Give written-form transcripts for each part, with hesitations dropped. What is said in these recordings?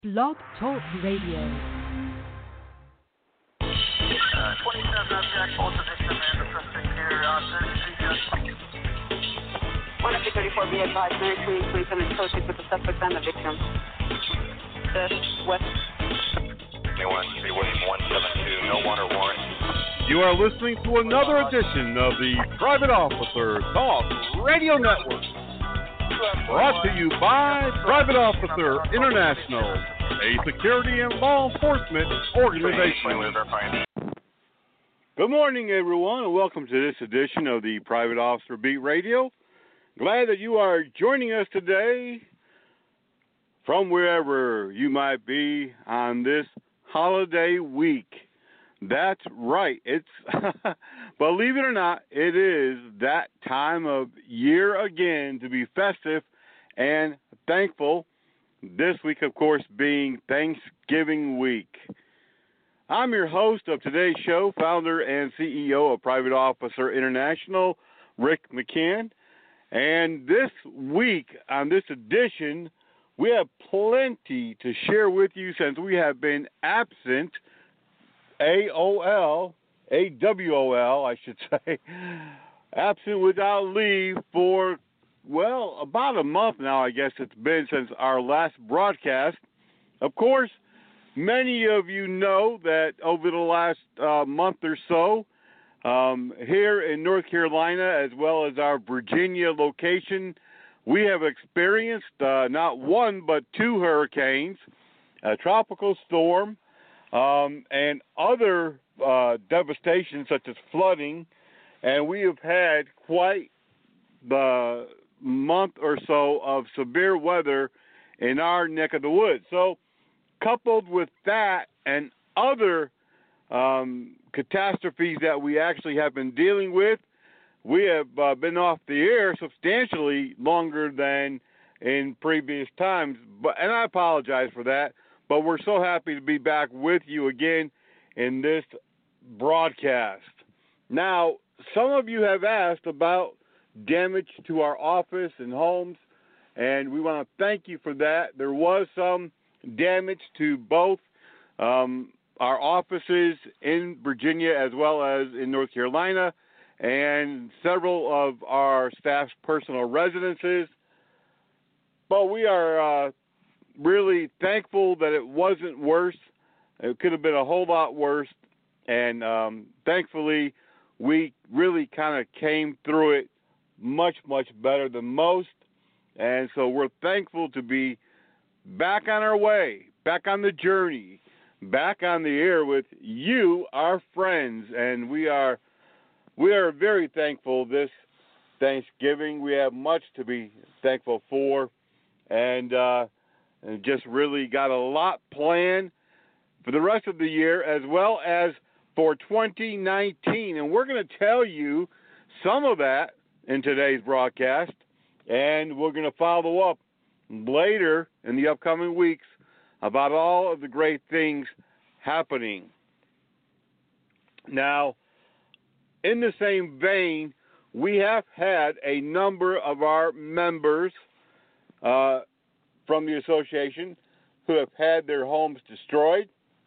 Blog Talk Radio. 27 object, hold position, and the suspect here, 134, be advised, Mary Queen, 27 associates with the suspect and the victim. West. Anyone, William 172, no water warrant. You are listening to another edition of the Private Officer Talk Radio Network. Brought to you by Private Officer International, a security and law enforcement organization. Good morning, everyone, and welcome to this edition of the Private Officer Beat Radio. Glad that you are joining us today from wherever you might be on this holiday week. That's right. It's, believe it or not, it is that time of year again to be festive and thankful. This week, of course, being Thanksgiving week. I'm your host of today's show, founder and CEO of Private Officer International, Rick McCann. And this week, on this edition, we have plenty to share with you since we have been absent, AWOL, I should say, absent without leave for, well, about a month now, I guess it's been since our last broadcast. Of course, many of you know that over the last month or so, here in North Carolina, as well as our Virginia location, we have experienced not one but two hurricanes, a tropical storm, and other devastation such as flooding, and we have had quite the month or so of severe weather in our neck of the woods. So coupled with that and other catastrophes that we actually have been dealing with, we have been off the air substantially longer than in previous times, and I apologize for that, but we're so happy to be back with you again in this broadcast. Now, some of you have asked about damage to our office and homes, and we want to thank you for that. There was some damage to both our offices in Virginia as well as in North Carolina, and several of our staff's personal residences. But we are really thankful that it wasn't worse. It could have been a whole lot worse. And thankfully, we really kind of came through it much, much better than most. And so we're thankful to be back on our way, back on the journey, back on the air with you, our friends. And we are very thankful this Thanksgiving. We have much to be thankful for. And just really got a lot planned for the rest of the year as well as for 2019. And we're going to tell you some of that in today's broadcast. And we're going to follow up later in the upcoming weeks about all of the great things happening. Now, in the same vein, we have had a number of our members from the association who have had their homes destroyed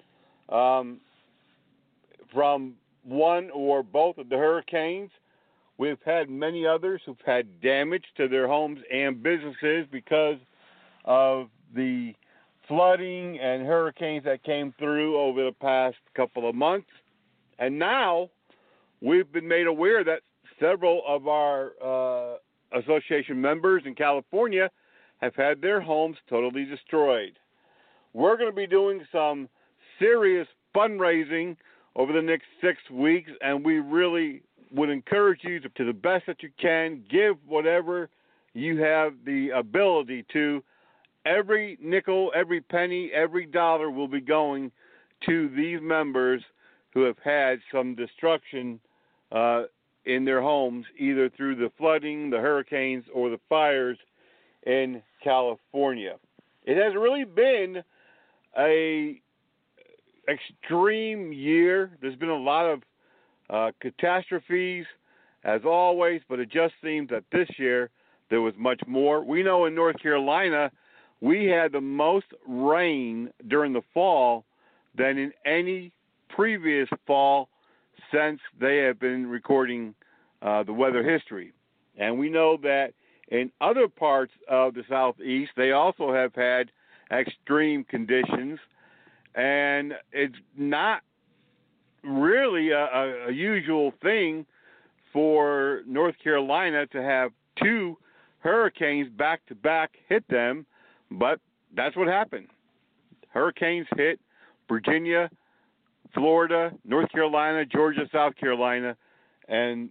from one or both of the hurricanes. We've had many others who've had damage to their homes and businesses because of the flooding and hurricanes that came through over the past couple of months. And now we've been made aware that several of our association members in California have had their homes totally destroyed. We're going to be doing some serious fundraising over the next 6 weeks, and we really would encourage you to the best that you can, give whatever you have the ability to. Every nickel, every penny, every dollar will be going to these members who have had some destruction in their homes, either through the flooding, the hurricanes, or the fires in California. It has really been a extreme year. There's been a lot of catastrophes, as always, but it just seems that this year there was much more. We know in North Carolina we had the most rain during the fall than in any previous fall since they have been recording the weather history. And we know that in other parts of the Southeast, they also have had extreme conditions, and it's not really a usual thing for North Carolina to have two hurricanes back-to-back hit them, but that's what happened. Hurricanes hit Virginia, Florida, North Carolina, Georgia, South Carolina, and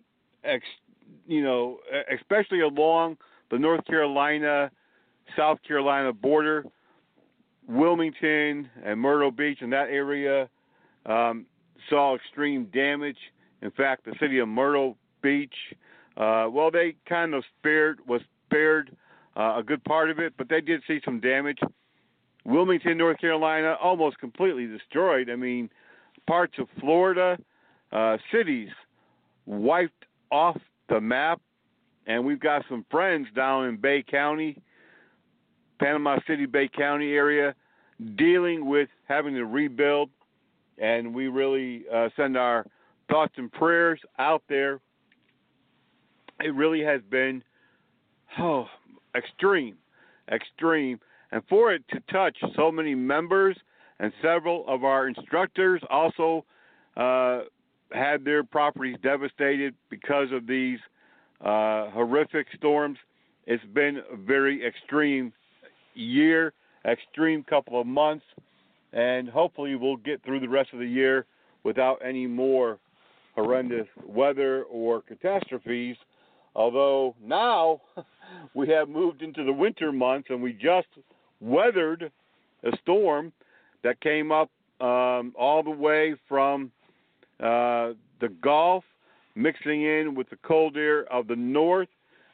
especially along the North Carolina, South Carolina border, Wilmington and Myrtle Beach and that area saw extreme damage. In fact, the city of Myrtle Beach, they kind of spared a good part of it, but they did see some damage. Wilmington, North Carolina, almost completely destroyed. I mean, parts of Florida, cities wiped off the map, and we've got some friends down in Bay County, Panama City, Bay County area, dealing with having to rebuild, and we really send our thoughts and prayers out there. It really has been extreme, and for it to touch so many members, and several of our instructors also had their properties devastated because of these horrific storms. It's been a very extreme year, extreme couple of months, and hopefully we'll get through the rest of the year without any more horrendous weather or catastrophes. Although now we have moved into the winter months, and we just weathered a storm that came up all the way from the Gulf, mixing in with the cold air of the north,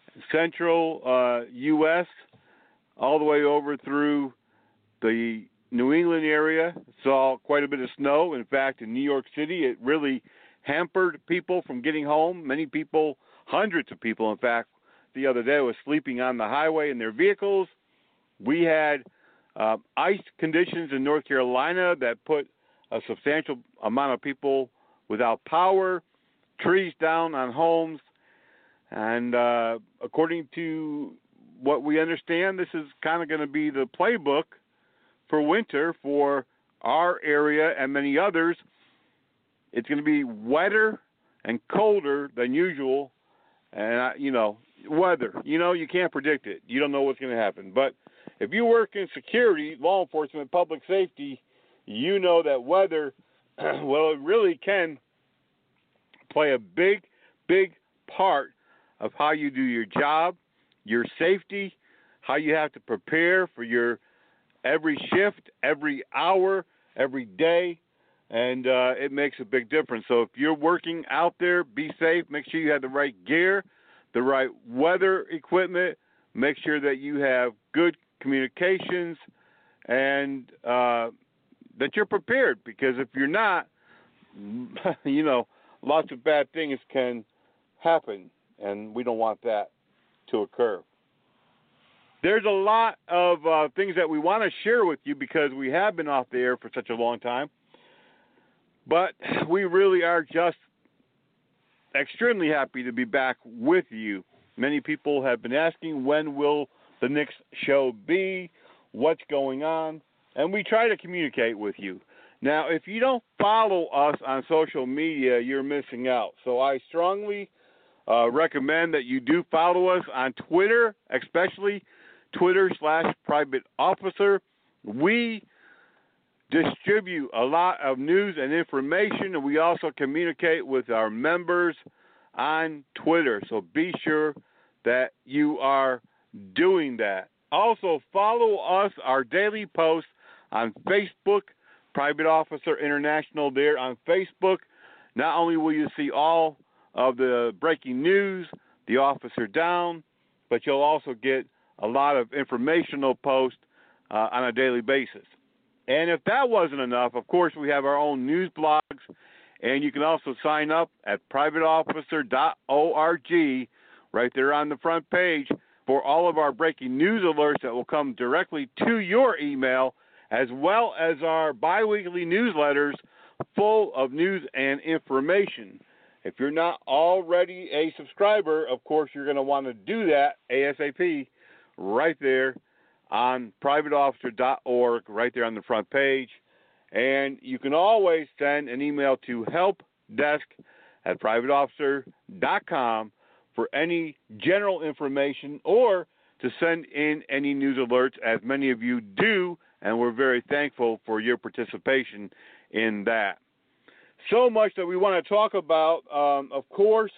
central U.S., all the way over through the New England area. Saw quite a bit of snow. In fact, in New York City, it really hampered people from getting home. Many people, hundreds of people, in fact, the other day was sleeping on the highway in their vehicles. We had ice conditions in North Carolina that put a substantial amount of people without power, trees down on homes, and according to what we understand, this is kind of going to be the playbook for winter for our area and many others. It's going to be wetter and colder than usual, and weather. You can't predict it. You don't know what's going to happen. But if you work in security, law enforcement, public safety, you know that weather, it really can play a big, big part of how you do your job, your safety, how you have to prepare for your every shift, every hour, every day, and it makes a big difference. So if you're working out there, be safe. Make sure you have the right gear, the right weather equipment. Make sure that you have good communications and that you're prepared, because if you're not, lots of bad things can happen, and we don't want that to occur. There's a lot of things that we want to share with you because we have been off the air for such a long time, but we really are just extremely happy to be back with you. Many people have been asking, when will the next show be, what's going on, and we try to communicate with you. Now, if you don't follow us on social media, you're missing out. So I strongly recommend that you do follow us on Twitter, especially Twitter/Private Officer. We distribute a lot of news and information, and we also communicate with our members on Twitter. So be sure that you are doing that. Also, follow us, our daily posts on Facebook, Private Officer International there on Facebook. Not only will you see all of the breaking news, the officer down, but you'll also get a lot of informational posts on a daily basis. And if that wasn't enough, of course, we have our own news blogs, and you can also sign up at privateofficer.org. Right there on the front page, for all of our breaking news alerts that will come directly to your email, as well as our biweekly newsletters full of news and information. If you're not already a subscriber, of course, you're going to want to do that ASAP right there on privateofficer.org, right there on the front page. And you can always send an email to helpdesk@privateofficer.com for any general information or to send in any news alerts, as many of you do, and we're very thankful for your participation in that. So much that we want to talk about. Of course,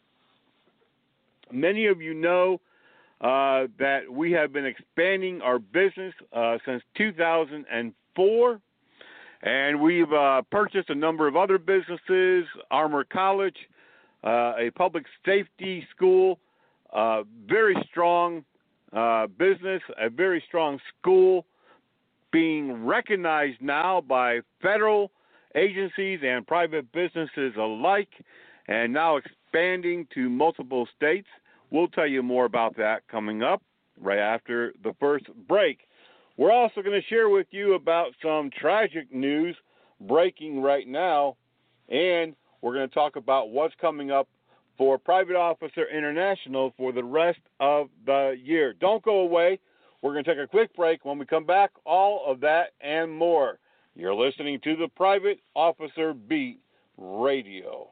many of you know that we have been expanding our business since 2004, and we've purchased a number of other businesses, Armor College, a public safety school, very strong business, a very strong school, being recognized now by federal agencies and private businesses alike, and now expanding to multiple states. We'll tell you more about that coming up right after the first break. We're also going to share with you about some tragic news breaking right now, and we're going to talk about what's coming up for Private Officer International for the rest of the year. Don't go away. We're going to take a quick break. When we come back, all of that and more. You're listening to the Private Officer Beat Radio.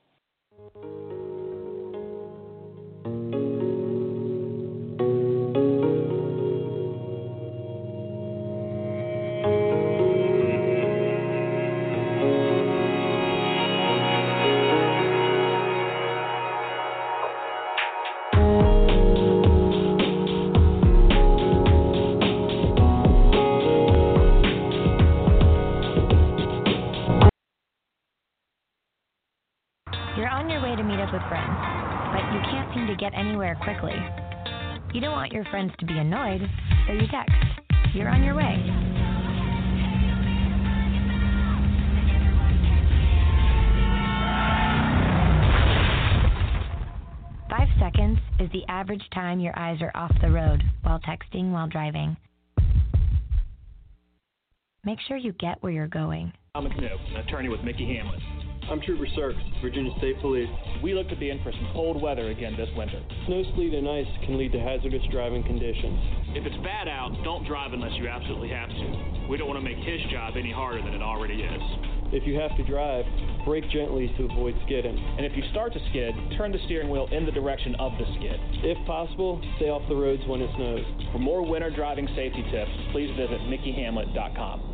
Get anywhere quickly. You don't want your friends to be annoyed, so you text. You're on your way. Five seconds is the average time your eyes are off the road while texting while driving. Make sure you get where you're going. I'm McNew, an attorney with Mickey Hamlet. I'm Trooper Sirks, Virginia State Police. We look to be in for some cold weather again this winter. Snow, sleet, and ice can lead to hazardous driving conditions. If it's bad out, don't drive unless you absolutely have to. We don't want to make his job any harder than it already is. If you have to drive, brake gently to avoid skidding. And if you start to skid, turn the steering wheel in the direction of the skid. If possible, stay off the roads when it snows. For more winter driving safety tips, please visit mickeyhamlet.com.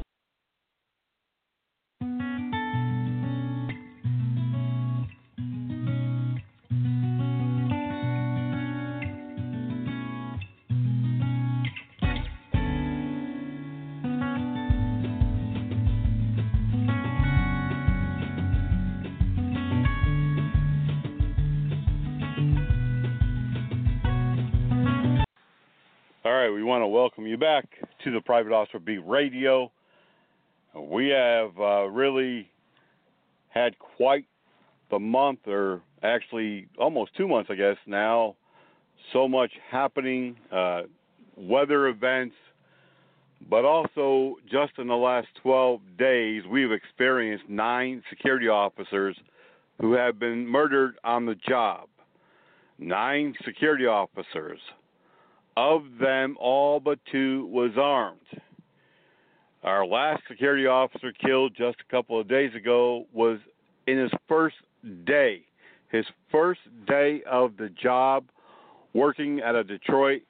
We want to welcome you back to the Private Officer Beat Radio. We have really had quite the month, or actually almost 2 months, I guess, now. So much happening, weather events, but also just in the last 12 days, we've experienced 9 security officers who have been murdered on the job. 9 security officers. Of them, all but 2 was armed. Our last security officer killed just a couple of days ago was in his first day of the job, working at a Detroit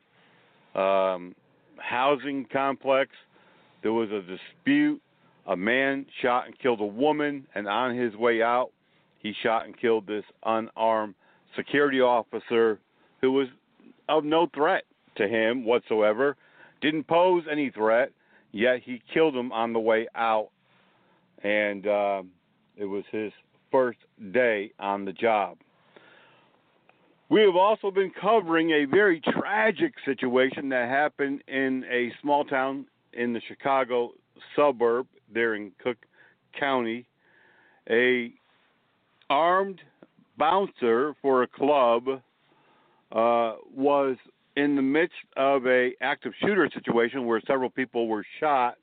housing complex. There was a dispute. A man shot and killed a woman, and on his way out, he shot and killed this unarmed security officer who was of no threat to him whatsoever, didn't pose any threat, yet he killed him on the way out, and it was his first day on the job. We have also been covering a very tragic situation that happened in a small town in the Chicago suburb there in Cook County. A armed bouncer for a club was in the midst of a active shooter situation where several people were shot,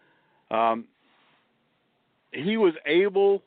he was able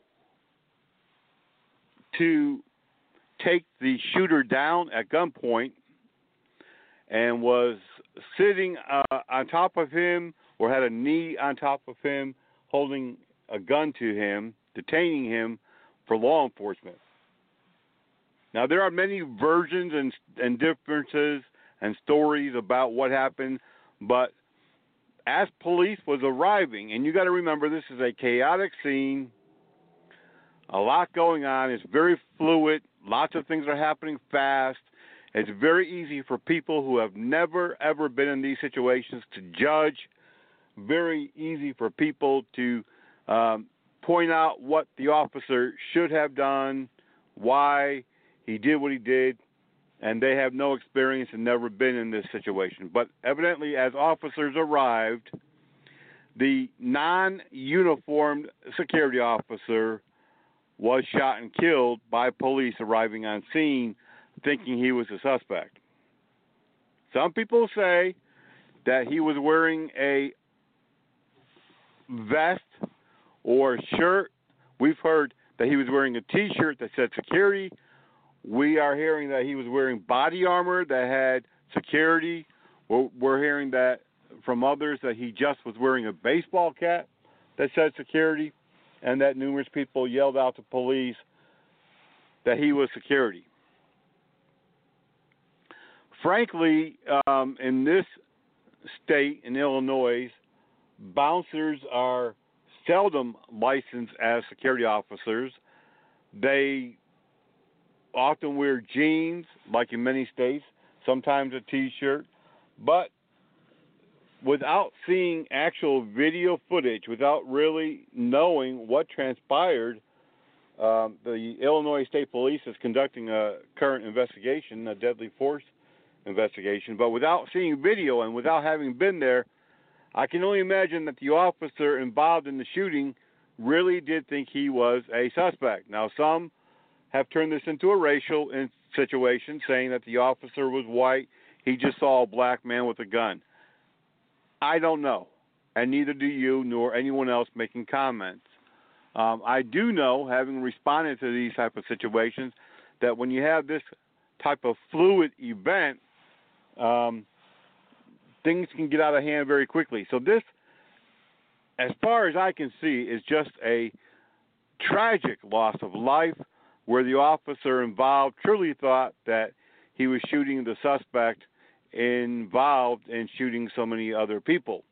to take the shooter down at gunpoint and was sitting on top of him or had a knee on top of him, holding a gun to him, detaining him for law enforcement. Now, there are many versions and differences and stories about what happened, but as police was arriving, and you got to remember this is a chaotic scene, a lot going on, it's very fluid, lots of things are happening fast. It's very easy for people who have never, ever been in these situations to judge. Very easy for people to point out what the officer should have done, why he did what he did, and they have no experience and never been in this situation. But evidently, as officers arrived, the non-uniformed security officer was shot and killed by police arriving on scene, thinking he was a suspect. Some people say that he was wearing a vest or shirt. We've heard that he was wearing a T-shirt that said security. We are hearing that he was wearing body armor that had security. We're hearing that from others that he just was wearing a baseball cap that said security, and that numerous people yelled out to police that he was security. Frankly, in this state, in Illinois, bouncers are seldom licensed as security officers. They often wear jeans, like in many states, sometimes a T-shirt. But without seeing actual video footage, without really knowing what transpired, the Illinois State Police is conducting a current investigation, a deadly force investigation. But without seeing video and without having been there, I can only imagine that the officer involved in the shooting really did think he was a suspect. Now, some have turned this into a racial situation, saying that the officer was white, he just saw a black man with a gun. I don't know, and neither do you nor anyone else making comments. I do know, having responded to these type of situations, that when you have this type of fluid event, things can get out of hand very quickly. So this, as far as I can see, is just a tragic loss of life where the officer involved truly thought that he was shooting the suspect involved in shooting so many other people.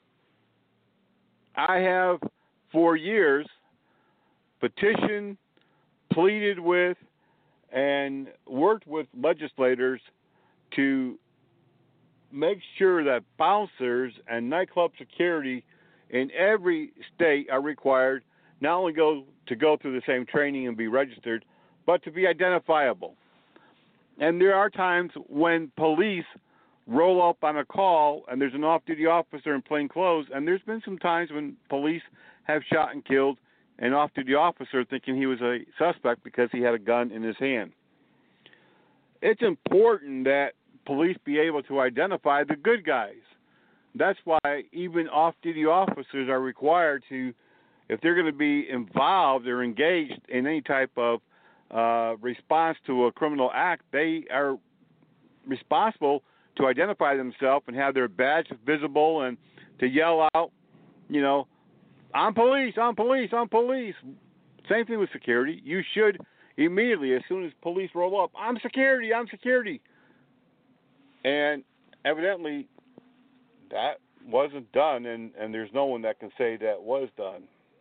I have, for years, petitioned, pleaded with, and worked with legislators to make sure that bouncers and nightclub security in every state are required not only go through the same training and be registered, but to be identifiable. And there are times when police roll up on a call and there's an off-duty officer in plain clothes, and there's been some times when police have shot and killed an off-duty officer thinking he was a suspect because he had a gun in his hand. It's important that police be able to identify the good guys. That's why even off-duty officers are required to, if they're going to be involved or engaged in any type of response to a criminal act, they are responsible to identify themselves and have their badge visible and to yell out, you know, I'm police, I'm police, I'm police. Same thing with security. You should immediately, as soon as police roll up, I'm security, I'm security. And evidently that wasn't done, and there's no one that can say that was done.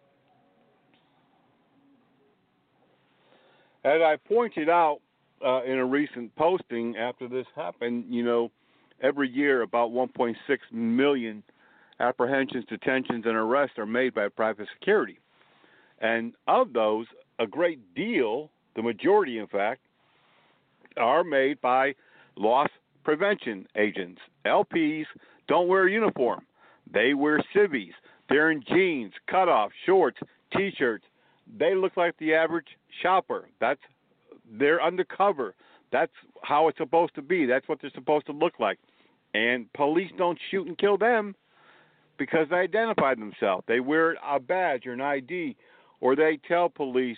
As I pointed out in a recent posting after this happened, you know, every year about 1.6 million apprehensions, detentions, and arrests are made by private security. And of those, a great deal, the majority in fact, are made by loss prevention agents. LPs don't wear a uniform. They wear civvies. They're in jeans, cutoff, shorts, T-shirts. They look like the average shopper. They're undercover. That's how it's supposed to be. That's what they're supposed to look like. And police don't shoot and kill them because they identify themselves. They wear a badge or an ID, or they tell police,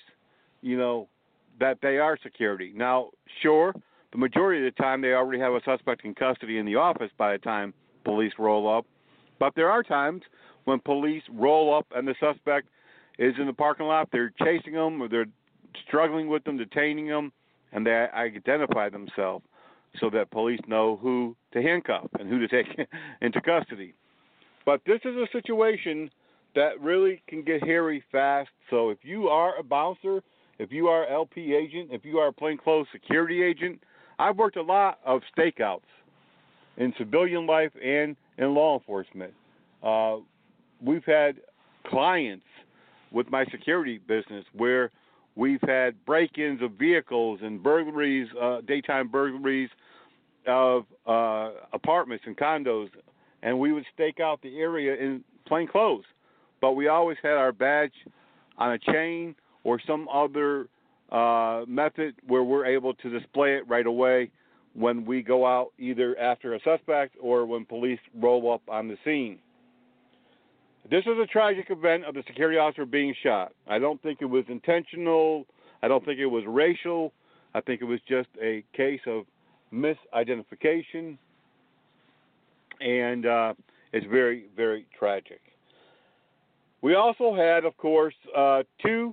that they are security. Now, sure, the majority of the time they already have a suspect in custody in the office by the time police roll up. But there are times when police roll up and the suspect is in the parking lot, they're chasing them or they're struggling with them, detaining them, and they identify themselves so that police know who to handcuff and who to take into custody. But this is a situation that really can get hairy fast. So if you are a bouncer, if you are LP agent, if you are a plainclothes security agent, I've worked a lot of stakeouts in civilian life and in law enforcement. We've had clients with my security business where we've had break-ins of vehicles and burglaries, daytime burglaries of apartments and condos, and we would stake out the area in plain clothes. But we always had our badge on a chain or some other method where we're able to display it right away when we go out either after a suspect or when police roll up on the scene. This is a tragic event of the security officer being shot. I don't think it was intentional. I don't think it was racial. I think it was just a case of misidentification, and it's very, very tragic. We also had, of course, 2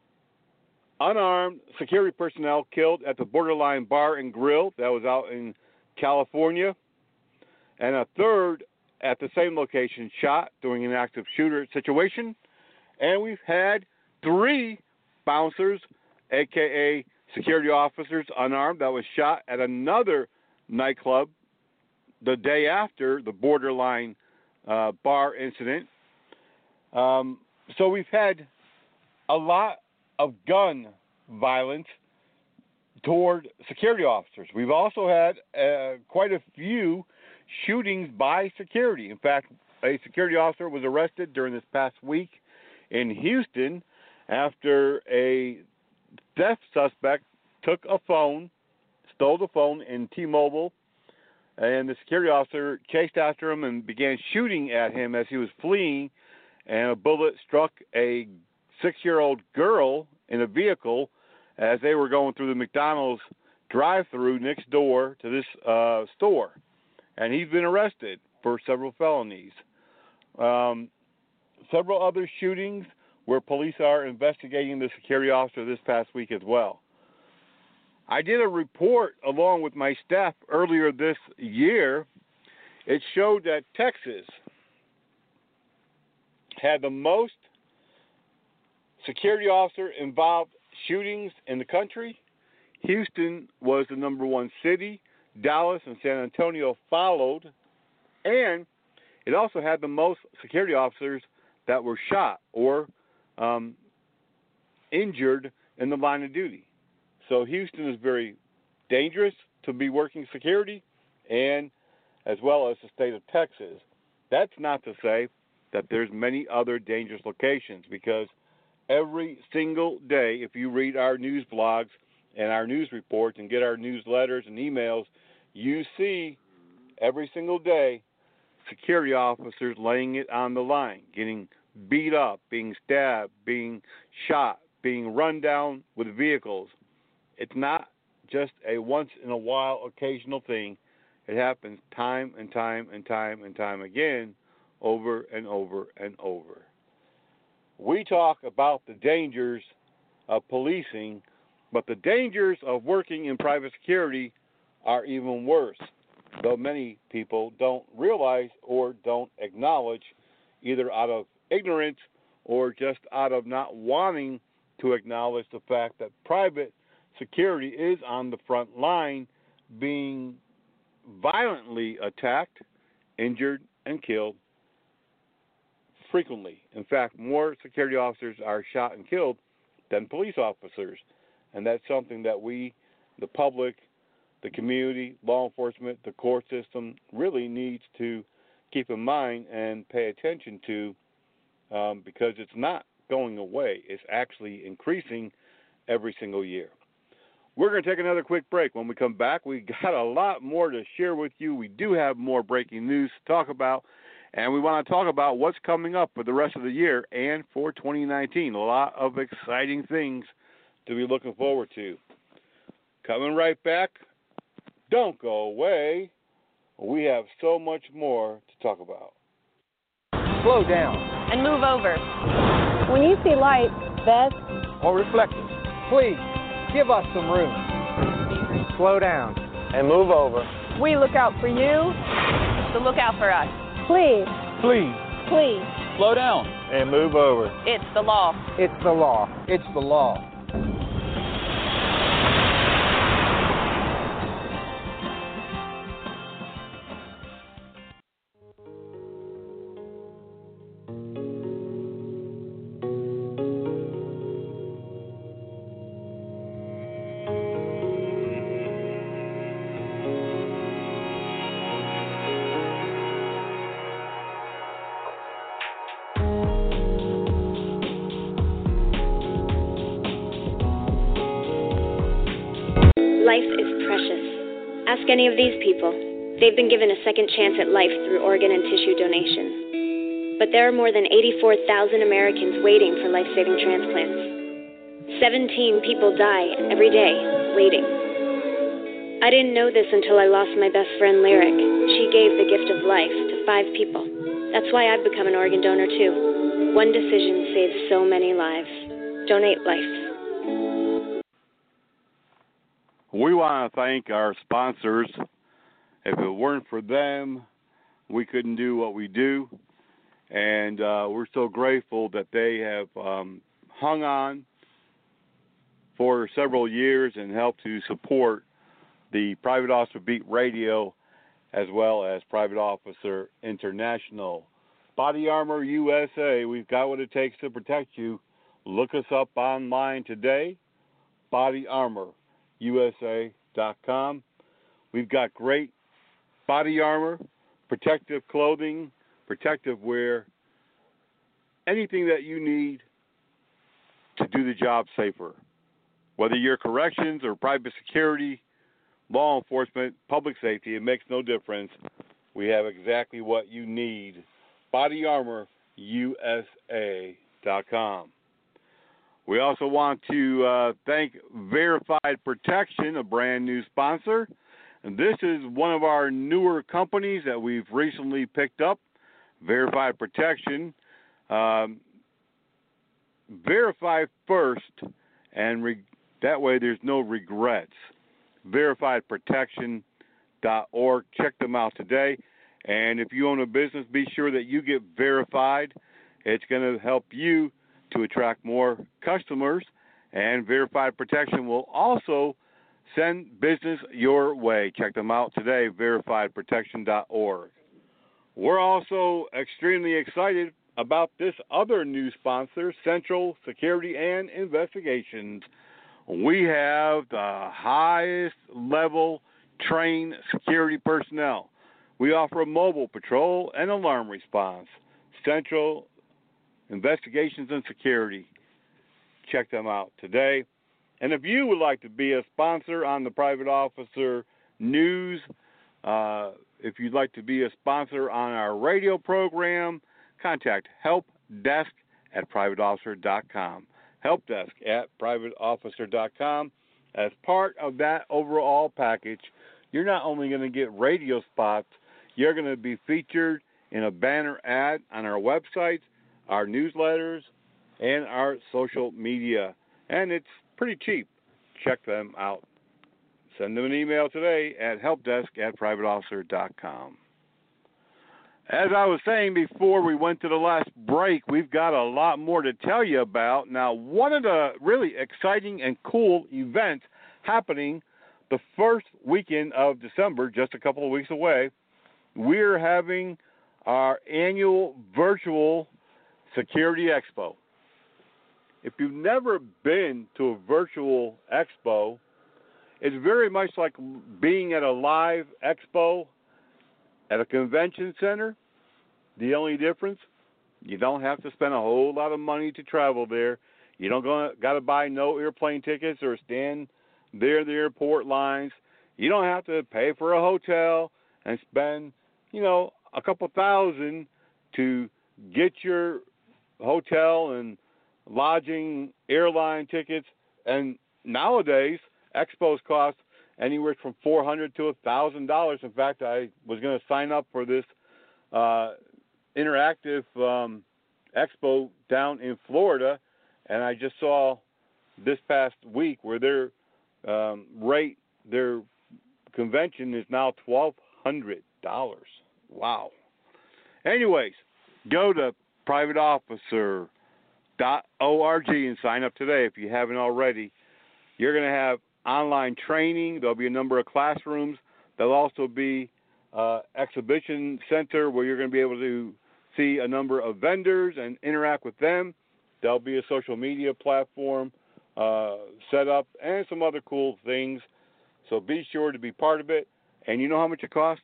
unarmed security personnel killed at the Borderline Bar and Grill that was out in California, and a third at the same location shot during an active shooter situation. And we've had 3 bouncers, a.k.a. security officers, unarmed, that was shot at another nightclub the day after the Borderline bar incident. So we've had a lot of gun violence toward security officers. We've also had quite a few shootings by security. In fact, a security officer was arrested during this past week in Houston after a theft suspect took a phone, stole the phone in T-Mobile, and the security officer chased after him and began shooting at him as he was fleeing, and a bullet struck a 6-year-old girl in a vehicle as they were going through the McDonald's drive-thru next door to this store. And he's been arrested for several felonies. Several other shootings where police are investigating the security officer this past week as well. I did a report along with my staff earlier this year. It showed that Texas had the most security officer involved shootings in the country. Houston was the number 1 city. Dallas and San Antonio followed, and it also had the most security officers that were shot or injured in the line of duty. So Houston is very dangerous to be working security, and as well as the state of Texas. That's not to say that there's many other dangerous locations, because every single day, if you read our news blogs and our news reports and get our newsletters and emails, you see every single day security officers laying it on the line, getting beat up, being stabbed, being shot, being run down with vehicles. It's not just a once-in-a-while occasional thing. It happens time and time and time and time again, over and over and over. We talk about the dangers of policing, but the dangers of working in private security are even worse, though many people don't realize or don't acknowledge, either out of ignorance or just out of not wanting to acknowledge the fact that private security is on the front line being violently attacked, injured, and killed frequently. In fact, more security officers are shot and killed than police officers, and that's something that we, the public, the community, law enforcement, the court system really needs to keep in mind and pay attention to, because it's not going away. It's actually increasing every single year. We're going to take another quick break. When we come back, we got a lot more to share with you. We do have more breaking news to talk about, and we want to talk about what's coming up for the rest of the year and for 2019. A lot of exciting things to be looking forward to. Coming right back. Don't go away. We have so much more to talk about. Slow down. And move over. When you see lights, vest, or reflectors, please give us some room. Slow down. And move over. We look out for you, so look out for us. please, Please. please. Slow down. And move over. It's the law. It's the law. It's the law. Life is precious. Ask any of these people. They've been given a second chance at life through organ and tissue donation. But there are more than 84,000 Americans waiting for life-saving transplants. 17 people die every day waiting. I didn't know this until I lost my best friend, Lyric. She gave the gift of life to 5 people. That's why I've become an organ donor, too. One decision saves so many lives. Donate life. We want to thank our sponsors. If it weren't for them, we couldn't do what we do. And we're so grateful that they have hung on for several years and helped to support the Private Officer Beat Radio as well as Private Officer International. Body Armor USA, we've got what it takes to protect you. Look us up online today, BodyArmorUSA.com. We've got great body armor, protective clothing, protective wear, anything that you need to do the job safer. Whether you're corrections or private security, law enforcement, public safety, it makes no difference. We have exactly what you need. BodyArmorUSA.com. We also want to thank Verified Protection, a brand new sponsor. And this is one of our newer companies that we've recently picked up, Verified Protection. Verify first, and that way there's no regrets. VerifiedProtection.org. Check them out today. And if you own a business, be sure that you get verified. It's going to help you to attract more customers, and Verified Protection will also send business your way. Check them out today, verifiedprotection.org. We're also extremely excited about this other new sponsor, Central Security and Investigations. We have the highest level trained security personnel. We offer a mobile patrol and alarm response. Central Investigations and Security. Check them out today. And if you would like to be a sponsor on the Private Officer News, if you'd like to be a sponsor on our radio program, contact helpdesk@privateofficer.com. Helpdesk@privateofficer.com. As part of that overall package, you're not only going to get radio spots, you're going to be featured in a banner ad on our websites, our newsletters, and our social media. And it's pretty cheap. Check them out. Send them an email today at helpdesk@privateofficer.com. As I was saying before we went to the last break, we've got a lot more to tell you about. Now, one of the really exciting and cool events happening the first weekend of December, just a couple of weeks away, we're having our annual virtual Security Expo. If you've never been to a virtual expo, it's very much like being at a live expo at a convention center. The only difference, you don't have to spend a whole lot of money to travel there. You don't got to buy no airplane tickets or stand there in the airport lines. You don't have to pay for a hotel and spend, a couple $1,000 to get your hotel and lodging, airline tickets. And nowadays, expos cost anywhere from $400 to $1,000. In fact, I was going to sign up for this interactive expo down in Florida, and I just saw this past week where their convention is now $1,200. Wow. Anyways, go to privateofficer.org and sign up today if you haven't already. You're going to have online training. There'll be a number of classrooms. There'll also be exhibition center where you're going to be able to see a number of vendors and interact with them. There'll be a social media platform set up and some other cool things. So be sure to be part of it. And you know how much it costs?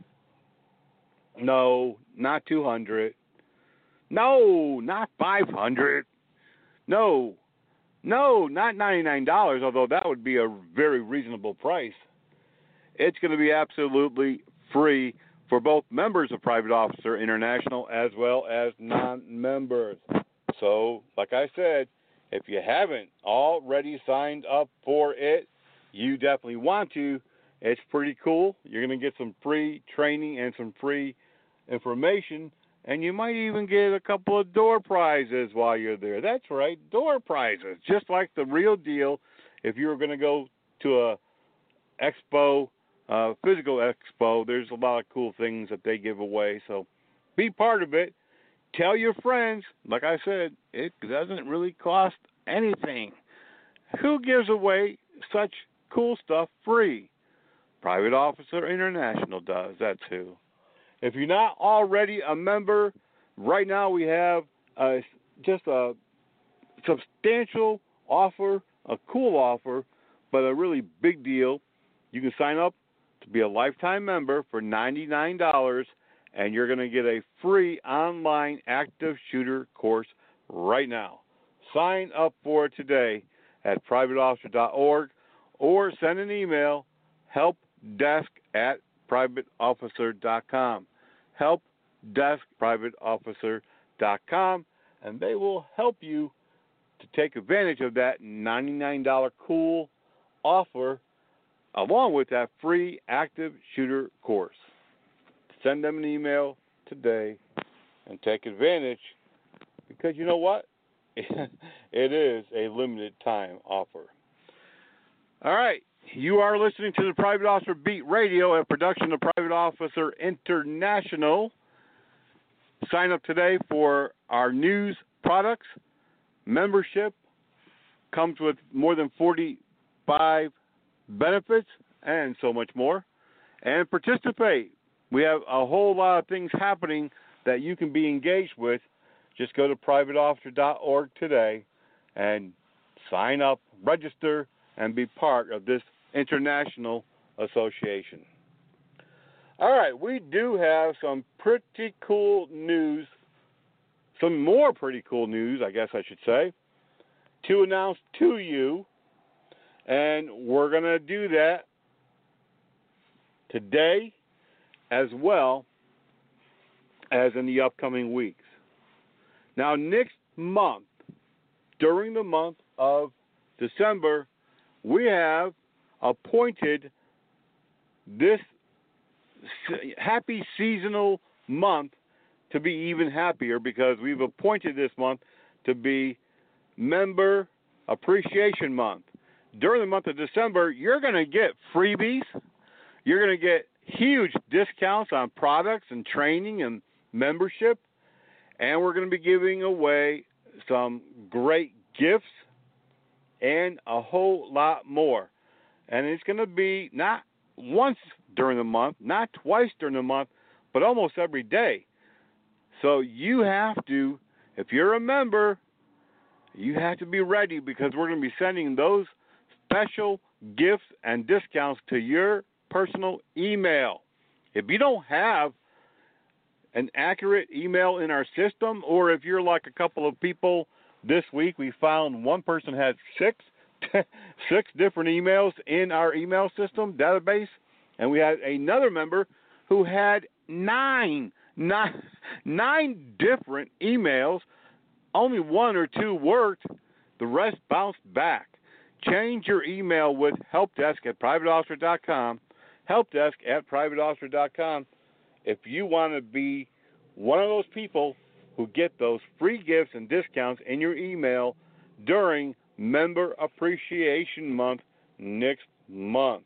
No, not $200. No, not $500. No, not $99, although that would be a very reasonable price. It's going to be absolutely free for both members of Private Officer International as well as non-members. So, like I said, if you haven't already signed up for it, you definitely want to. It's pretty cool. You're going to get some free training and some free information, and you might even get a couple of door prizes while you're there. That's right, door prizes, just like the real deal. If you were going to go to a expo, physical expo, there's a lot of cool things that they give away. So be part of it. Tell your friends. Like I said, it doesn't really cost anything. Who gives away such cool stuff free? Private Officer International does. That's who. If you're not already a member, right now we have just a substantial offer, a cool offer, but a really big deal. You can sign up to be a lifetime member for $99, and you're going to get a free online active shooter course right now. Sign up for it today at privateofficer.org or send an email, helpdesk@privateofficer.com. helpdesk@privateofficer.com, and they will help you to take advantage of that $99 cool offer along with that free active shooter course. Send them an email today and take advantage, because you know what? It is a limited time offer. All right. You are listening to the Private Officer Beat Radio, a production of Private Officer International. Sign up today for our news products. Membership comes with more than 45 benefits and so much more. And participate. We have a whole lot of things happening that you can be engaged with. Just go to privateofficer.org today and sign up, register, and be part of this international association. All right, we do have some pretty cool news, some more pretty cool news, I guess I should say, to announce to you, and we're going to do that today as well as in the upcoming weeks. Now, next month, during the month of December, we have appointed this happy seasonal month to be even happier, because we've appointed this month to be Member Appreciation Month. During the month of December, you're going to get freebies. You're going to get huge discounts on products and training and membership. And we're going to be giving away some great gifts and a whole lot more. And it's going to be not once during the month, not twice during the month, but almost every day. So you have to, if you're a member, you have to be ready, because we're going to be sending those special gifts and discounts to your personal email. If you don't have an accurate email in our system, or if you're like a couple of people this week, we found one person had 6 6 different emails in our email system database, and we had another member who had 9 different emails. Only 1 or 2 worked. The rest bounced back. Change your email with helpdesk@privateofficer.com. Helpdesk@privateofficer.com. If you want to be one of those people who get those free gifts and discounts in your email during Member Appreciation Month next month.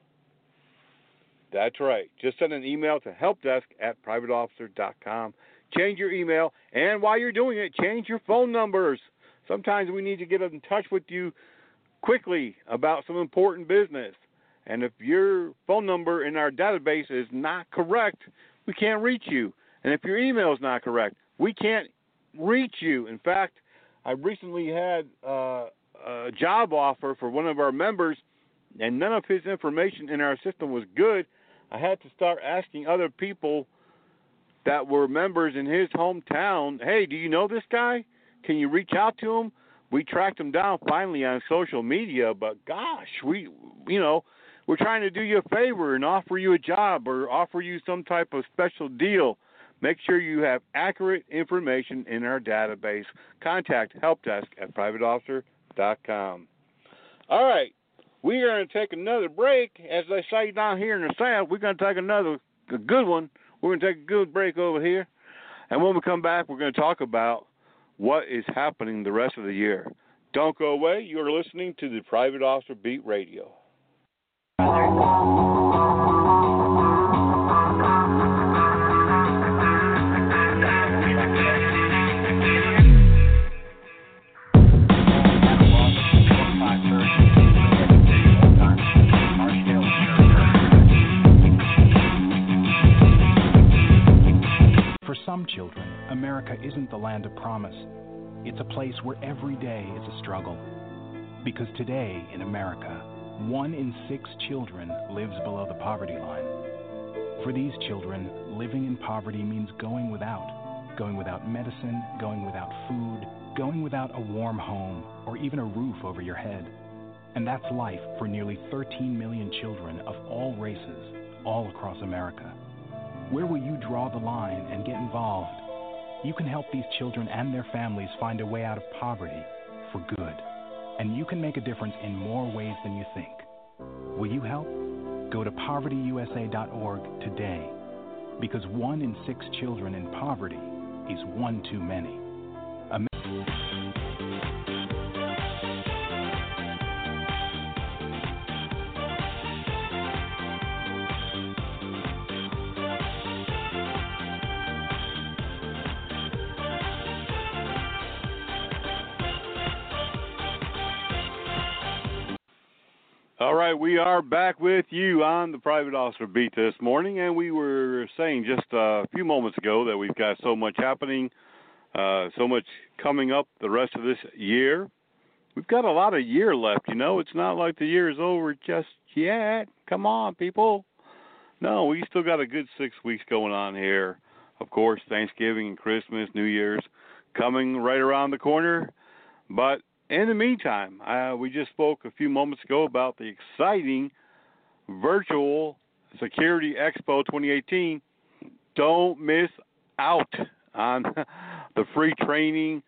That's right. Just send an email to helpdesk@privateofficer.com. Change your email, and while you're doing it, change your phone numbers. Sometimes we need to get in touch with you quickly about some important business. And if your phone number in our database is not correct, we can't reach you. And if your email is not correct, we can't reach you. In fact, I recently had a job offer for one of our members, and none of his information in our system was good. I had to start asking other people that were members in his hometown, hey, do you know this guy? Can you reach out to him? We tracked him down finally on social media, but gosh, we're trying to do you a favor and offer you a job or offer you some type of special deal. Make sure you have accurate information in our database. Contact helpdesk@privateofficer.com. All right, we are going to take another break. As they say down here in the South, we're going to take a good one. We're going to take a good break over here. And when we come back, we're going to talk about what is happening the rest of the year. Don't go away. You're listening to the Private Officer Beat Radio. For some children, America isn't the land of promise. It's a place where every day is a struggle. Because today in America, 1 in 6 children lives below the poverty line. For these children, living in poverty means going without medicine, going without food, going without a warm home, or even a roof over your head. And that's life for nearly 13 million children of all races, all across America. Where will you draw the line and get involved? You can help these children and their families find a way out of poverty for good. And you can make a difference in more ways than you think. Will you help? Go to povertyusa.org today. Because 1 in 6 children in poverty is one too many. All right, we are back with you on the Private Officer Beat this morning, and we were saying just a few moments ago that we've got so much happening, so much coming up the rest of this year. We've got a lot of year left, It's not like the year is over just yet. Come on, people. No, we still got a good 6 weeks going on here. Of course, Thanksgiving and Christmas, New Year's coming right around the corner, but in the meantime, we just spoke a few moments ago about the exciting Virtual Security Expo 2018. Don't miss out on the free training,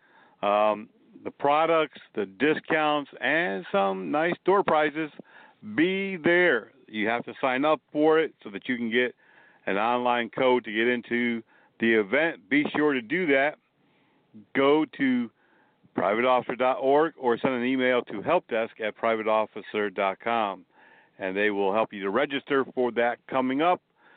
the products, the discounts, and some nice door prizes. Be there. You have to sign up for it so that you can get an online code to get into the event. Be sure to do that. Go to privateofficer.org or send an email to helpdesk@privateofficer.com, and they will help you to register for that coming up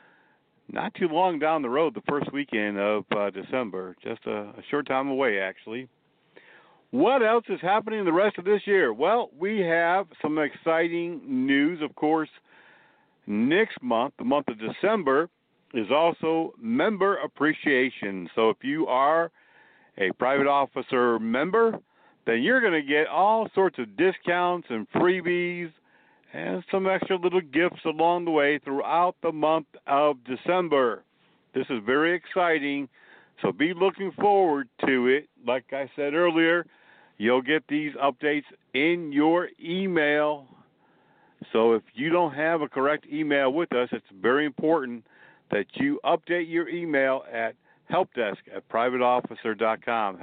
not too long down the road, the first weekend of December, just a short time away, actually. What else is happening the rest of this year? Well, we have some exciting news. Of course, next month, the month of December, is also Member Appreciation. So if you are a private officer member, then you're going to get all sorts of discounts and freebies and some extra little gifts along the way throughout the month of December. This is very exciting, so be looking forward to it. Like I said earlier, You'll get these updates in your email. So if you don't have a correct email with us, it's very important that you update your email at helpdesk@privateofficer.com.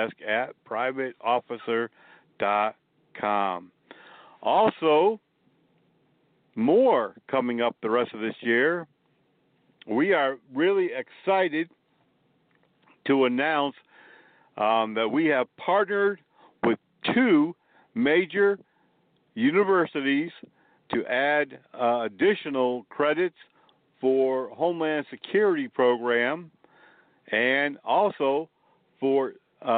helpdesk@privateofficer.com. Also, more coming up the rest of this year. We are really excited to announce that we have partnered with 2 major universities to add additional credits for Homeland Security program and also for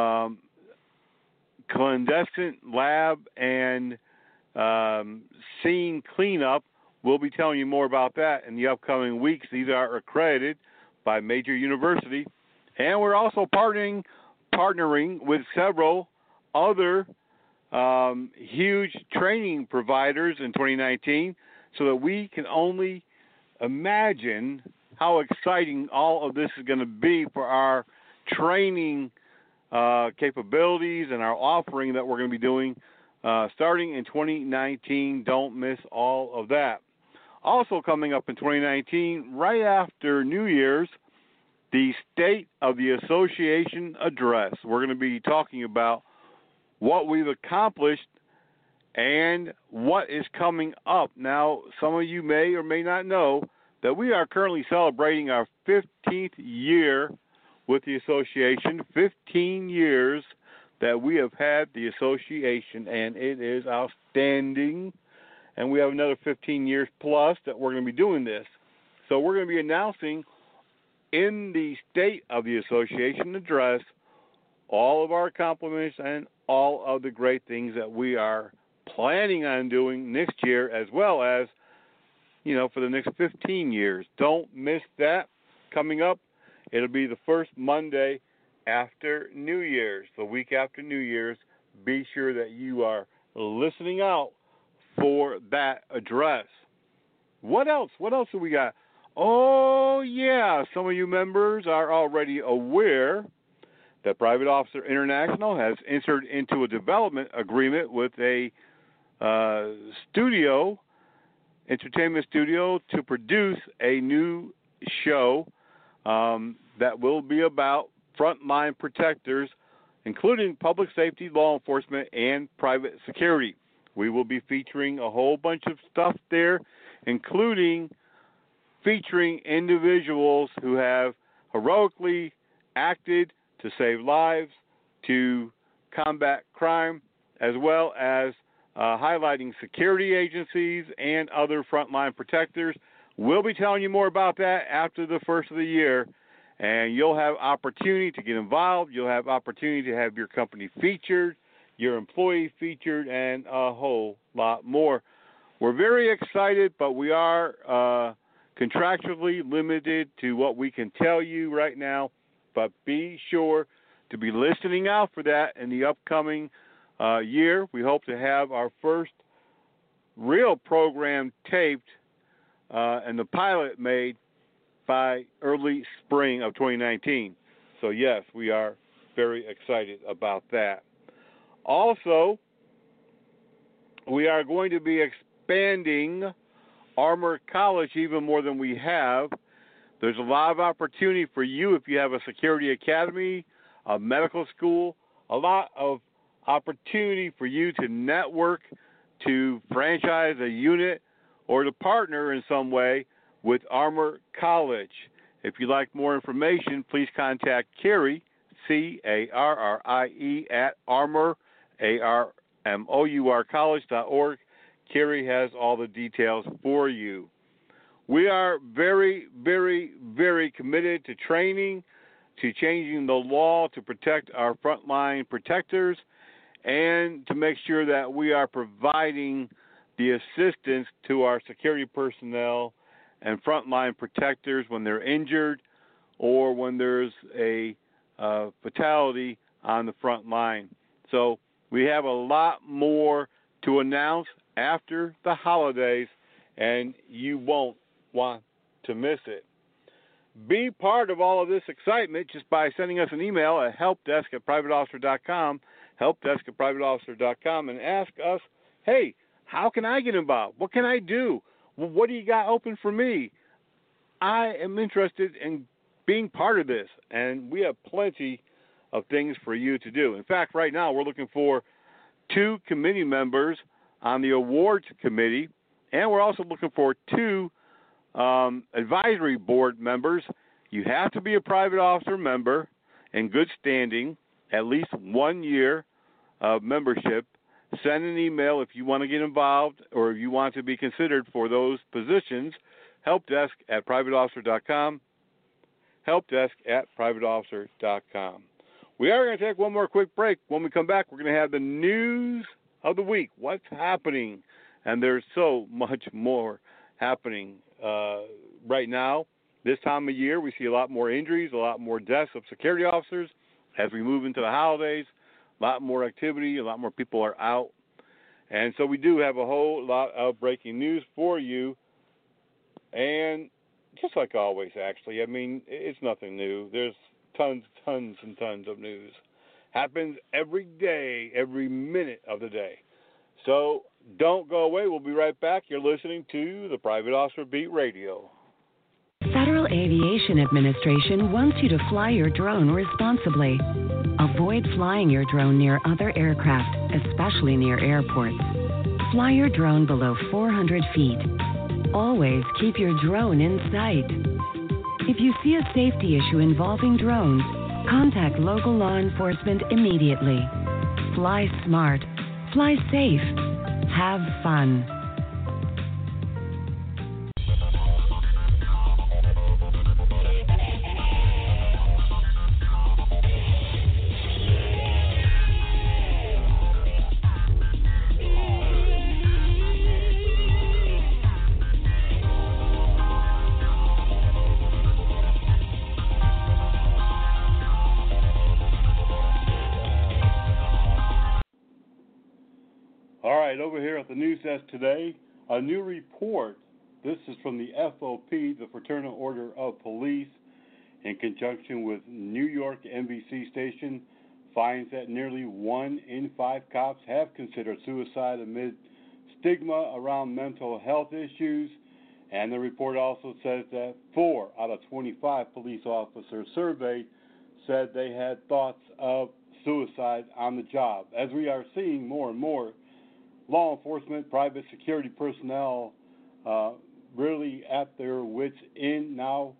clandestine lab and scene cleanup. We'll be telling you more about that in the upcoming weeks. These are accredited by major university. And we're also partnering with several other huge training providers in 2019 so that we can only imagine how exciting all of this is going to be for our training capabilities and our offering that we're going to be doing starting in 2019. Don't miss all of that. Also coming up in 2019, right after New Year's, the State of the Association Address. We're going to be talking about what we've accomplished and what is coming up. Now, some of you may or may not know that we are currently celebrating our 15th year with the association, 15 years that we have had the association, and it is outstanding. And we have another 15 years plus that we're going to be doing this. So we're going to be announcing in the State of the Association Address all of our accomplishments and all of the great things that we are planning on doing next year, as well as, for the next 15 years. Don't miss that coming up. It'll be the first Monday after New Year's, the week after New Year's. Be sure that you are listening out for that address. What else? What else do we got? Oh, yeah, some of you members are already aware that Private Officer International has entered into a development agreement with a entertainment studio, to produce a new show that will be about frontline protectors, including public safety, law enforcement, and private security. We will be featuring a whole bunch of stuff there, including featuring individuals who have heroically acted to save lives, to combat crime, as well as highlighting security agencies and other frontline protectors. We'll be telling you more about that after the first of the year, and you'll have opportunity to get involved. You'll have opportunity to have your company featured, your employee featured, and a whole lot more. We're very excited, but we are contractually limited to what we can tell you right now, but be sure to be listening out for that in the upcoming year. We hope to have our first real program taped and the pilot made by early spring of 2019. So, yes, we are very excited about that. Also, we are going to be expanding Armor College even more than we have. There's a lot of opportunity for you if you have a security academy, a medical school, a lot of opportunity for you to network, to franchise a unit, or to partner in some way with Armor College. If you'd like more information, please contact Carrie, Carrie, at Armor, ARMOUR college.org. Carrie has all the details for you. We are very, very, very committed to training, to changing the law to protect our frontline protectors, and to make sure that we are providing the assistance to our security personnel and frontline protectors when they're injured or when there's a fatality on the front line. So we have a lot more to announce after the holidays, and you won't want to miss it. Be part of all of this excitement just by sending us an email at helpdesk@privateofficer.com, helpdesk@privateofficer.com, and ask us, hey, how can I get involved? What can I do? What do you got open for me? I am interested in being part of this, and we have plenty of things for you to do. In fact, right now we're looking for 2 committee members on the awards committee, and we're also looking for 2 advisory board members. You have to be a private officer member in good standing, at least 1 year of membership. Send an email if you want to get involved or if you want to be considered for those positions. Helpdesk@privateofficer.com. Helpdesk@privateofficer.com. We are going to take one more quick break. When we come back, we're going to have the news of the week. What's happening? And there's so much more happening right now. This time of year, we see a lot more injuries, a lot more deaths of security officers. As we move into the holidays, a lot more activity, a lot more people are out. And so we do have a whole lot of breaking news for you. And just like always, actually, I mean, it's nothing new. There's tons and tons of news. Happens every day, every minute of the day. So don't go away. We'll be right back. You're listening to the Private Officer Beat Radio. Federal Aviation Administration wants you to fly your drone responsibly. Avoid flying your drone near other aircraft, especially near airports. Fly your drone below 400 feet. Always keep your drone in sight. If you see a safety issue involving drones, contact local law enforcement immediately. Fly smart. Fly safe. Have fun. Over here at the news desk today, a new report. This is from the FOP, the Fraternal Order of Police, in conjunction with New York NBC station, finds that nearly 1 in 5 cops have considered suicide amid stigma around mental health issues. And the report also says that 4 out of 25 police officers surveyed said they had thoughts of suicide on the job. As we are seeing more and more law enforcement, private security personnel really at their wits' end now,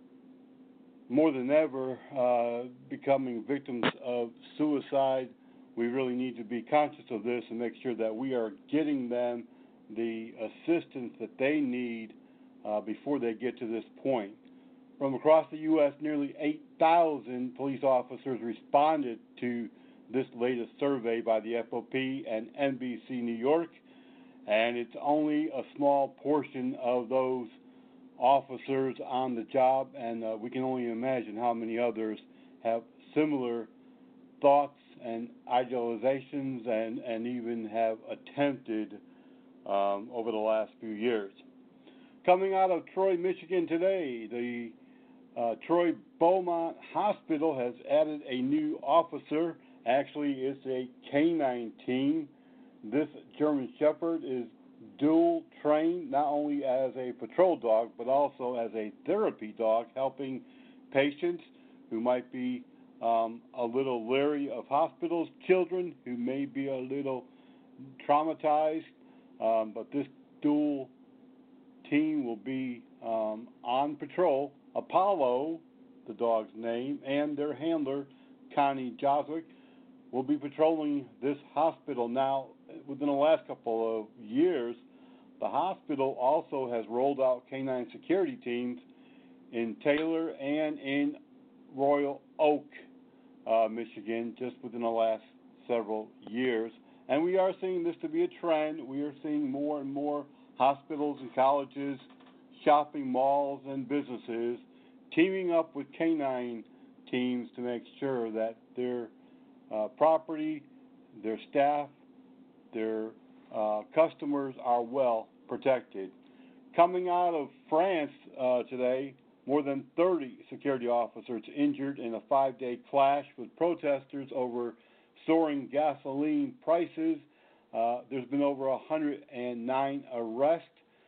more than ever, becoming victims of suicide. We really need to be conscious of this and make sure that we are getting them the assistance that they need before they get to this point. From across the U.S., nearly 8,000 police officers responded to this latest survey by the FOP and NBC New York, and it's only a small portion of those officers on the job, and we can only imagine how many others have similar thoughts and idealizations and even have attempted over the last few years. Coming out of Troy, Michigan today, the Troy Beaumont Hospital has added a new officer. Actually, it's a canine team. This German Shepherd is dual trained, not only as a patrol dog, but also as a therapy dog, helping patients who might be a little leery of hospitals, children who may be a little traumatized. But this dual team will be on patrol. Apollo, the dog's name, and their handler, Connie Joswick, will be patrolling this hospital. Now, within the last couple of years, the hospital also has rolled out canine security teams in Taylor and in Royal Oak, Michigan, just within the last several years. And we are seeing this to be a trend. We are seeing more and more hospitals and colleges, shopping malls and businesses teaming up with canine teams to make sure that their property, their staff, their customers are well protected. Coming out of France today, more than 30 security officers injured in a 5-day clash with protesters over soaring gasoline prices. There's been over 109 arrests,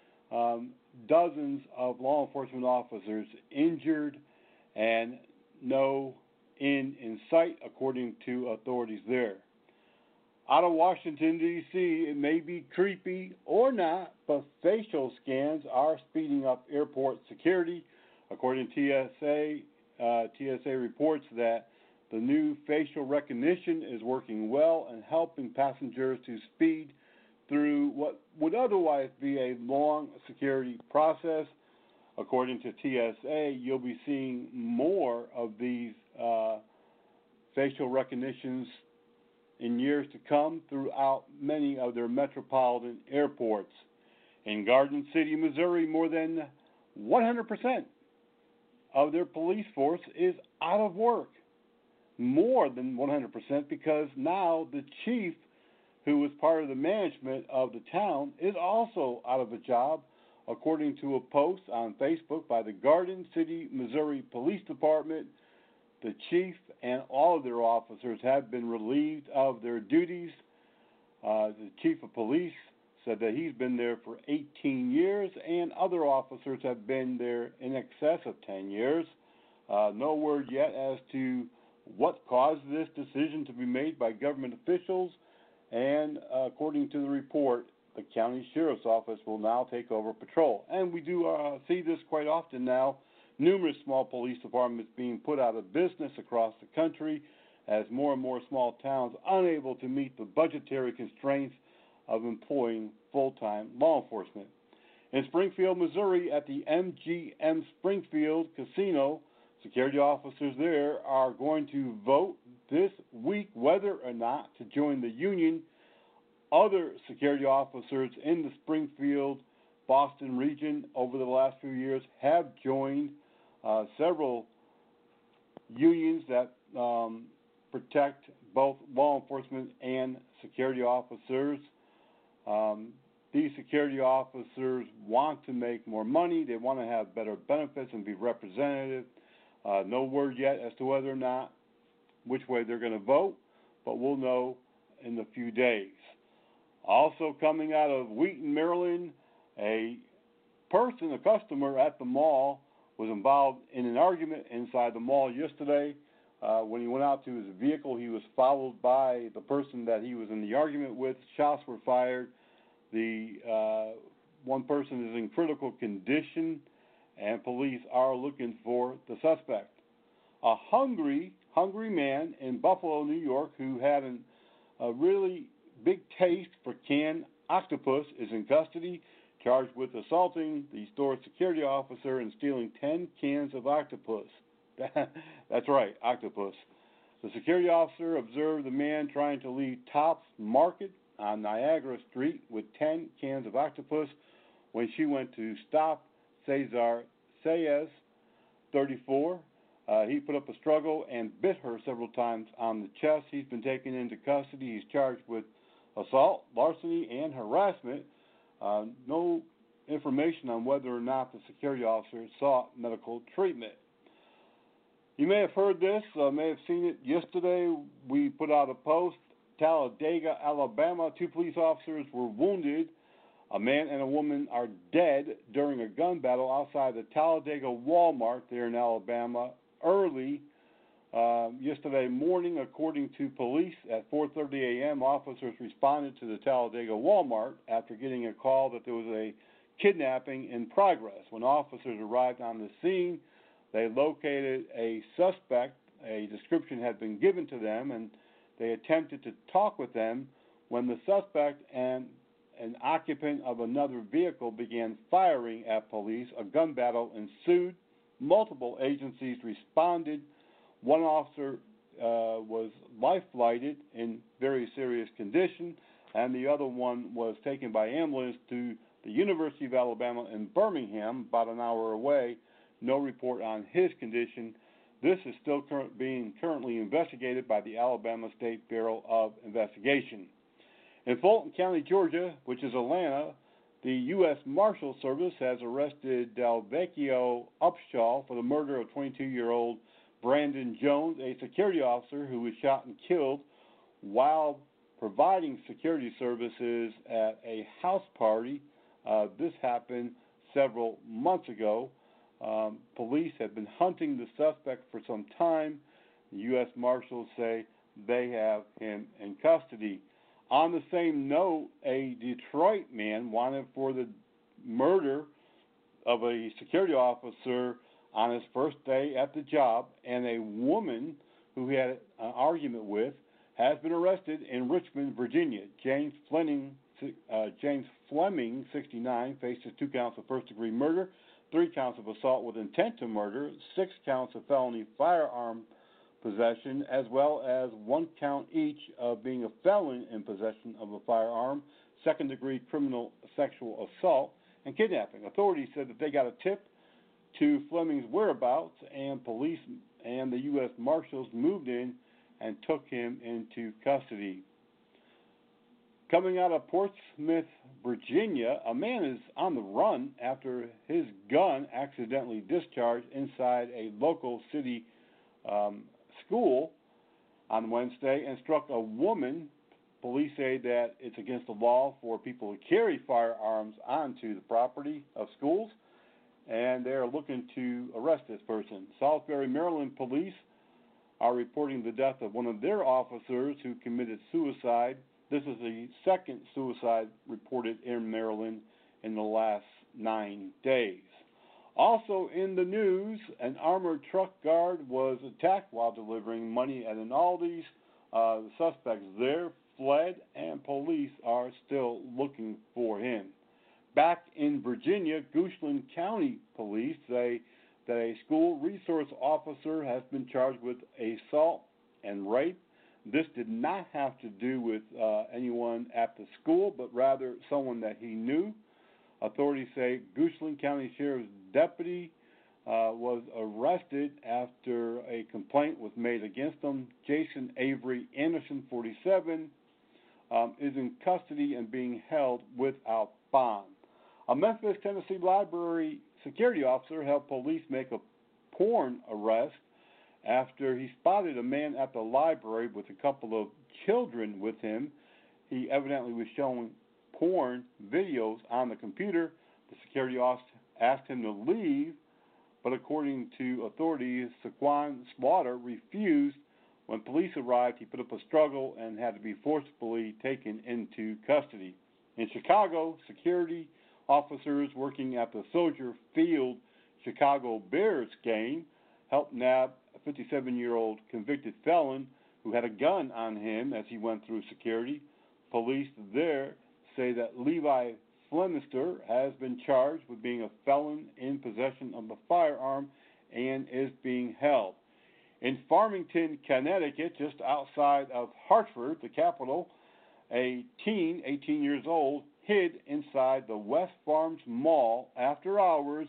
dozens of law enforcement officers injured, and no end in sight, according to authorities there. Out of Washington, D.C., it may be creepy or not, but facial scans are speeding up airport security. According to TSA reports that the new facial recognition is working well and helping passengers to speed through what would otherwise be a long security process. According to TSA, you'll be seeing more of these facial recognitions in years to come throughout many of their metropolitan airports. In Garden City, Missouri, more than 100% of their police force is out of work. More than 100%, because now the chief, who was part of the management of the town, is also out of a job, according to a post on Facebook by the Garden City, Missouri Police Department. The chief and all of their officers have been relieved of their duties. The chief of police said that he's been there for 18 years, and other officers have been there in excess of 10 years. No word yet as to what caused this decision to be made by government officials, and according to the report, the county sheriff's office will now take over patrol. And we do see this quite often now. Numerous small police departments being put out of business across the country as more and more small towns unable to meet the budgetary constraints of employing full-time law enforcement. In Springfield, Missouri, at the MGM Springfield Casino, security officers there are going to vote this week whether or not to join the union. Other security officers in the Springfield, Boston region over the last few years have joined several unions that protect both law enforcement and security officers. These security officers want to make more money. They want to have better benefits and be representative. No word yet as to whether or not which way they're going to vote, but we'll know in a few days. Also coming out of Wheaton, Maryland, a customer at the mall, was involved in an argument inside the mall yesterday. When he went out to his vehicle, he was followed by the person that he was in the argument with. Shots were fired. The one person is in critical condition, and police are looking for the suspect. A hungry man in Buffalo, New York, who had a really big taste for canned octopus, is in custody, charged with assaulting the store security officer and stealing 10 cans of octopus. That's right, octopus. The security officer observed the man trying to leave Tops Market on Niagara Street with 10 cans of octopus when she went to stop Cesar Sayez, 34. He put up a struggle and bit her several times on the chest. He's been taken into custody. He's charged with assault, larceny, and harassment. No information on whether or not the security officer sought medical treatment. You may have heard this, may have seen it yesterday. We put out a post. Talladega, Alabama, 2 police officers were wounded. A man and a woman are dead during a gun battle outside the Talladega Walmart there in Alabama early yesterday morning. According to police, at 4:30 a.m., officers responded to the Talladega Walmart after getting a call that there was a kidnapping in progress. When officers arrived on the scene, they located a suspect. A description had been given to them, and they attempted to talk with them when the suspect and an occupant of another vehicle began firing at police. A gun battle ensued. Multiple agencies responded. One officer was life-flighted in very serious condition, and the other one was taken by ambulance to the University of Alabama in Birmingham, about an hour away. No report on his condition. This is still being currently investigated by the Alabama State Bureau of Investigation. In Fulton County, Georgia, which is Atlanta, the U.S. Marshal Service has arrested Delvecchio Upshaw for the murder of 22-year-old Brandon Jones, a security officer who was shot and killed while providing security services at a house party. This happened several months ago. Police have been hunting the suspect for some time. The U.S. Marshals say they have him in custody. On the same note, a Detroit man wanted for the murder of a security officer on his first day at the job, and a woman who he had an argument with has been arrested in Richmond, Virginia. James Fleming, 69, faces 2 counts of first-degree murder, 3 counts of assault with intent to murder, 6 counts of felony firearm possession, as well as 1 count each of being a felon in possession of a firearm, second-degree criminal sexual assault, and kidnapping. Authorities said that they got a tip to Fleming's whereabouts, and police and the U.S. Marshals moved in and took him into custody. Coming out of Portsmouth, Virginia, a man is on the run after his gun accidentally discharged inside a local city school on Wednesday and struck a woman. Police say that it's against the law for people to carry firearms onto the property of schools, and they're looking to arrest this person. Salisbury, Maryland police are reporting the death of one of their officers who committed suicide. This is the second suicide reported in Maryland in the last 9 days. Also in the news, an armored truck guard was attacked while delivering money at an Aldi's. The suspects there fled, and police are still looking for him. Back in Virginia, Goochland County police say that a school resource officer has been charged with assault and rape. This did not have to do with anyone at the school, but rather someone that he knew. Authorities say Goochland County Sheriff's deputy was arrested after a complaint was made against him. Jason Avery Anderson, 47, is in custody and being held without bond. A Memphis, Tennessee library security officer helped police make a porn arrest after he spotted a man at the library with a couple of children with him. He evidently was showing porn videos on the computer. The security officer asked him to leave, but according to authorities, Saquon Slaughter refused. When police arrived, he put up a struggle and had to be forcibly taken into custody. In Chicago, security officers working at the Soldier Field Chicago Bears game helped nab a 57-year-old convicted felon who had a gun on him as he went through security. Police there say that Levi Flemister has been charged with being a felon in possession of a firearm and is being held. In Farmington, Connecticut, just outside of Hartford, the capital, a teen, 18 years old, hid inside the West Farms Mall after hours,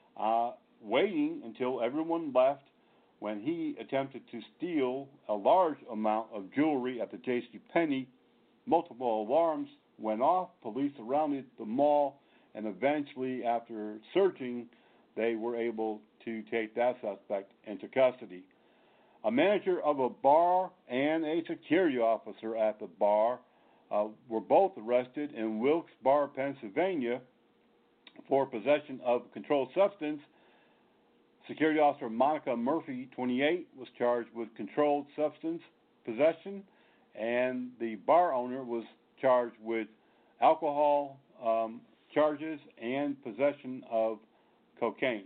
waiting until everyone left when he attempted to steal a large amount of jewelry at the JCPenney. Multiple alarms went off. Police surrounded the mall, and eventually, after searching, they were able to take that suspect into custody. A manager of a bar and a security officer at the bar were both arrested in Wilkes-Barre, Pennsylvania, for possession of a controlled substance. Security officer Monica Murphy, 28, was charged with controlled substance possession, and the bar owner was charged with alcohol charges and possession of cocaine.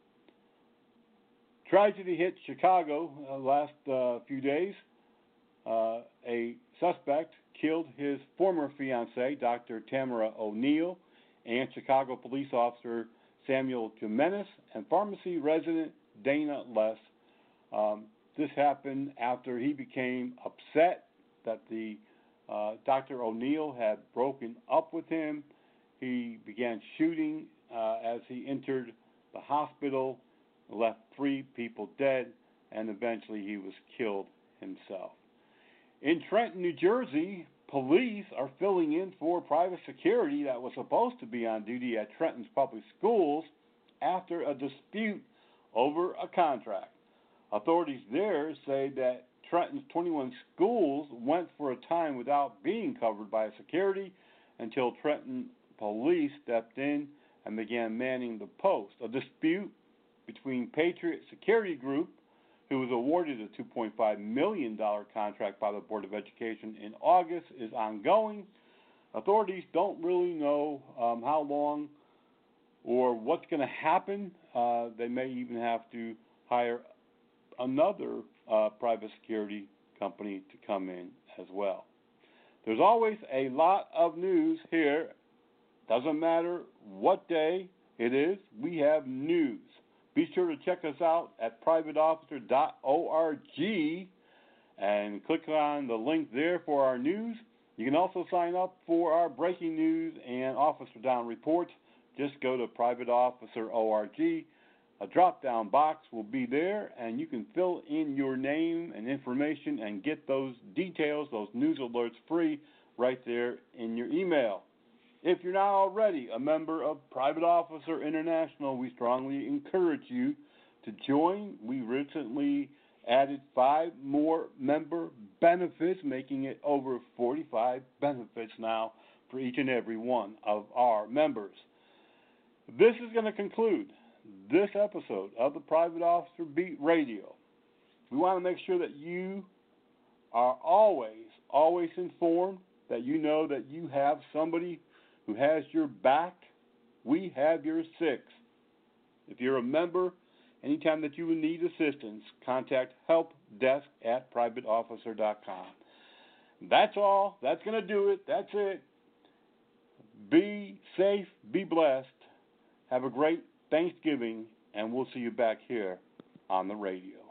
Tragedy hit Chicago last few days. A suspect killed his former fiancée, Dr. Tamara O'Neill, and Chicago police officer Samuel Jimenez and pharmacy resident Dana Less. This happened after he became upset that the Dr. O'Neill had broken up with him. He began shooting as he entered the hospital, left 3 people dead, and eventually he was killed himself. In Trenton, New Jersey, police are filling in for private security that was supposed to be on duty at Trenton's public schools after a dispute over a contract. Authorities there say that Trenton's 21 schools went for a time without being covered by security until Trenton police stepped in and began manning the post. A dispute between Patriot Security Group, who was awarded a $2.5 million contract by the Board of Education in August, is ongoing. Authorities don't really know how long or what's going to happen. They may even have to hire another private security company to come in as well. There's always a lot of news here. Doesn't matter what day it is, we have news. Be sure to check us out at privateofficer.org and click on the link there for our news. You can also sign up for our breaking news and officer down reports. Just go to privateofficer.org. A drop-down box will be there, and you can fill in your name and information and get those details, those news alerts free right there in your email. If you're not already a member of Private Officer International, we strongly encourage you to join. We recently added 5 more member benefits, making it over 45 benefits now for each and every one of our members. This is going to conclude this episode of the Private Officer Beat Radio. We want to make sure that you are always informed, that you know that you have somebody who has your back. We have your 6. If you're a member, anytime that you need assistance, contact helpdesk@privateofficer.com. That's all. That's going to do it. That's it. Be safe. Be blessed. Have a great Thanksgiving, and we'll see you back here on the radio.